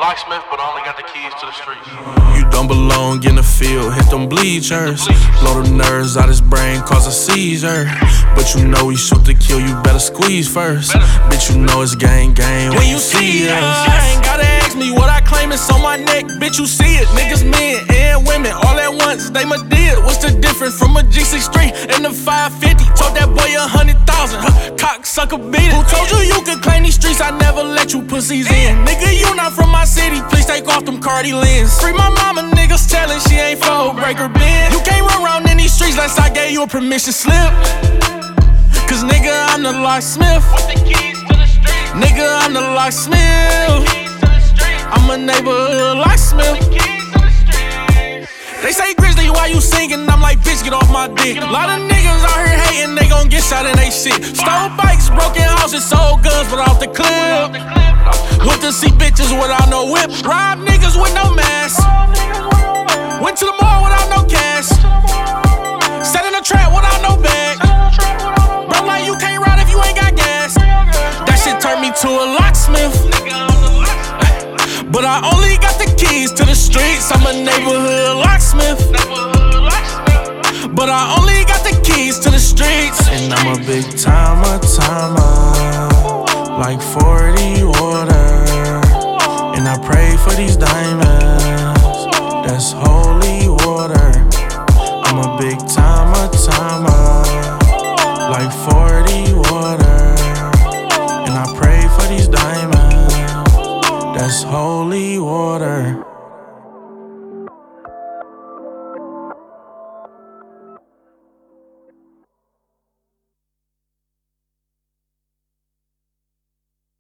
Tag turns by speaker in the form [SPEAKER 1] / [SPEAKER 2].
[SPEAKER 1] locksmith, but I only got the keys to the streets.
[SPEAKER 2] You don't belong in the field, hit them bleachers. Blow the nerves out his brain, cause a seizure. But you know we shoot to kill, you better squeeze first. Bitch, you know it's gang when you see us. Ain't gotta ask me what I claim, it's on my neck. Bitch, you see it, niggas, men and women all at once, they my deal. What's the difference from a G63 and the 550? Told that boy 100,000, cocksucker beat it. Who told you you could claim these streets? I never let you pussies in. Nigga, you not from my city, please take off them Cardi lens. Free my mama, niggas telling she ain't for breaker bin. You can't run around in these streets unless I gave you a permission slip. Cause nigga, I'm the locksmith.
[SPEAKER 1] With the keys to the streets.
[SPEAKER 2] Nigga, I'm the locksmith. I'm a neighborhood locksmith. They say Grizzly, why you singing? I'm like, bitch, get off my dick. A lot of niggas out here hating, they gon' get shot in they shit. Stole bikes, broken houses, sold guns, but off the clip. Hooked to see bitches without no whip. Rob niggas with no mask. Went to the mall without no cash. Sat in a trap without no bag. Bro, like you can't ride if you ain't got gas. That shit turned me to a locksmith. But I only got the keys to the streets. I'm a neighborhood locksmith. But I only got the keys to the streets. And I'm a big timer, like 40 water. And I pray for these diamonds, that's holy water. I'm a big timer, like 40 water. And I pray for these diamonds, that's holy water.